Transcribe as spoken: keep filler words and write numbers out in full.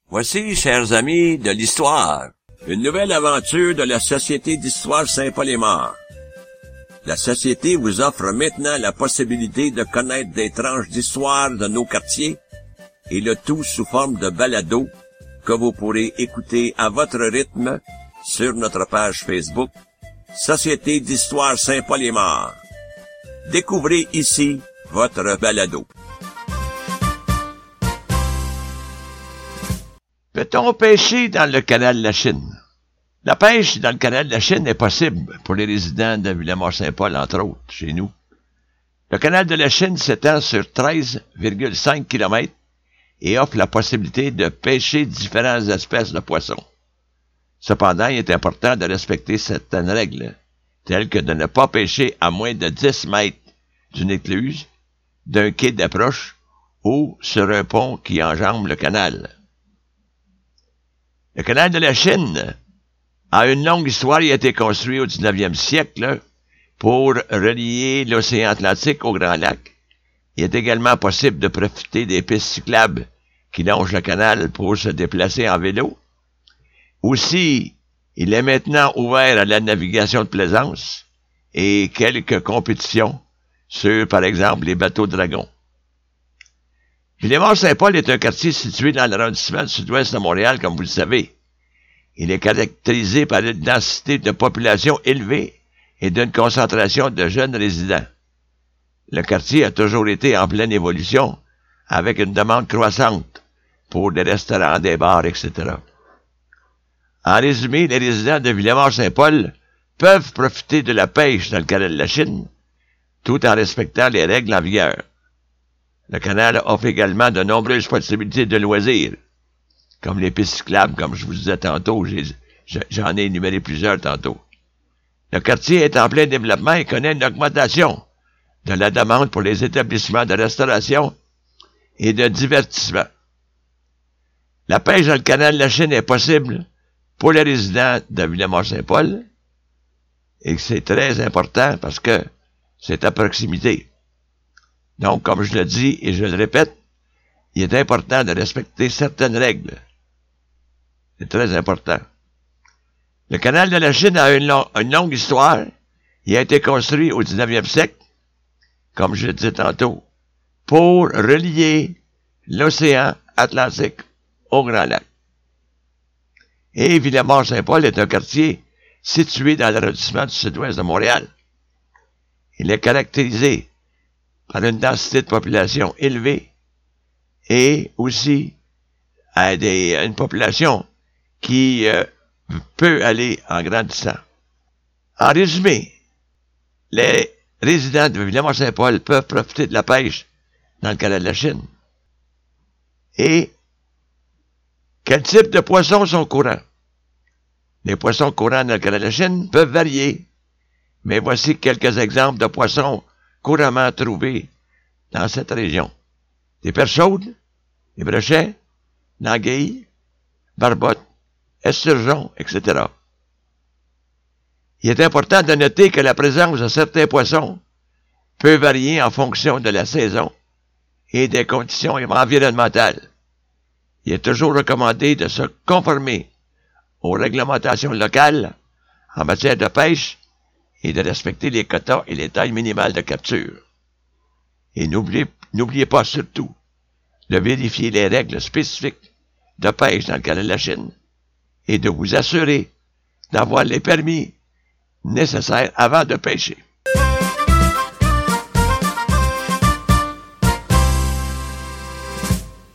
Voici, chers amis, de l'histoire, une nouvelle aventure de la Société d'histoire Saint-Paul-et-Mort. La Société vous offre maintenant la possibilité de connaître des tranches d'histoire de nos quartiers, et le tout sous forme de balado que vous pourrez écouter à votre rythme sur notre page Facebook, Société d'histoire Saint-Paul-et-Mort. Découvrez ici votre balado. Peut-on pêcher dans le canal de la Chine? La pêche dans le canal de la Chine est possible pour les résidents de Villemort-Saint-Paul, entre autres, chez nous. Le canal de la Chine s'étend sur treize virgule cinq kilomètres et offre la possibilité de pêcher différentes espèces de poissons. Cependant, il est important de respecter certaines règles, telles que de ne pas pêcher à moins de dix mètres d'une écluse, d'un quai d'approche ou sur un pont qui enjambe le canal. Le canal de la Chine a une longue histoire. Il a été construit au dix-neuvième siècle pour relier l'océan Atlantique au Grand Lac. Il est également possible de profiter des pistes cyclables qui longent le canal pour se déplacer en vélo. Aussi, il est maintenant ouvert à la navigation de plaisance et quelques compétitions sur, par exemple, les bateaux dragons. Villemort-Saint-Paul est un quartier situé dans l'arrondissement du sud-ouest de Montréal, comme vous le savez. Il est caractérisé par une densité de population élevée et d'une concentration de jeunes résidents. Le quartier a toujours été en pleine évolution, avec une demande croissante pour des restaurants, des bars, et cetera. En résumé, les résidents de Villemort-Saint-Paul peuvent profiter de la pêche dans le canal de la Chine, tout en respectant les règles en vigueur. Le canal offre également de nombreuses possibilités de loisirs, comme les pistes cyclables, comme je vous disais tantôt, j'ai, j'en ai énuméré plusieurs tantôt. Le quartier est en plein développement et connaît une augmentation de la demande pour les établissements de restauration et de divertissement. La pêche dans le canal de la Chine est possible pour les résidents de Villemort-Saint-Paul, et c'est très important parce que c'est à proximité. Donc, comme je le dis et je le répète, il est important de respecter certaines règles. C'est très important. Le canal de la Chine a une, long, une longue histoire. Il a été construit au dix-neuvième siècle, comme je le disais tantôt, pour relier l'océan Atlantique au Grand Lac. Et Villemort-Saint-Paul est un quartier situé dans l'arrondissement du sud-ouest de Montréal. Il est caractérisé par une densité de population élevée et aussi à des, à une population qui euh, peut aller en grandissant. En résumé, les résidents de Villemort-Saint-Paul peuvent profiter de la pêche dans le canal de la Chine. Et quels types de poissons sont courants? Les poissons courants dans le canal de la Chine peuvent varier, mais voici quelques exemples de poissons couramment trouvés dans cette région. Des perches chaudes, des brochets, l'anguille, barbotte, esturgeon, et cetera. Il est important de noter que la présence de certains poissons peut varier en fonction de la saison et des conditions environnementales. Il est toujours recommandé de se conformer aux réglementations locales en matière de pêche et de respecter les quotas et les tailles minimales de capture. Et n'oubliez, n'oubliez pas surtout de vérifier les règles spécifiques de pêche dans le canal de la Chine et de vous assurer d'avoir les permis nécessaires avant de pêcher.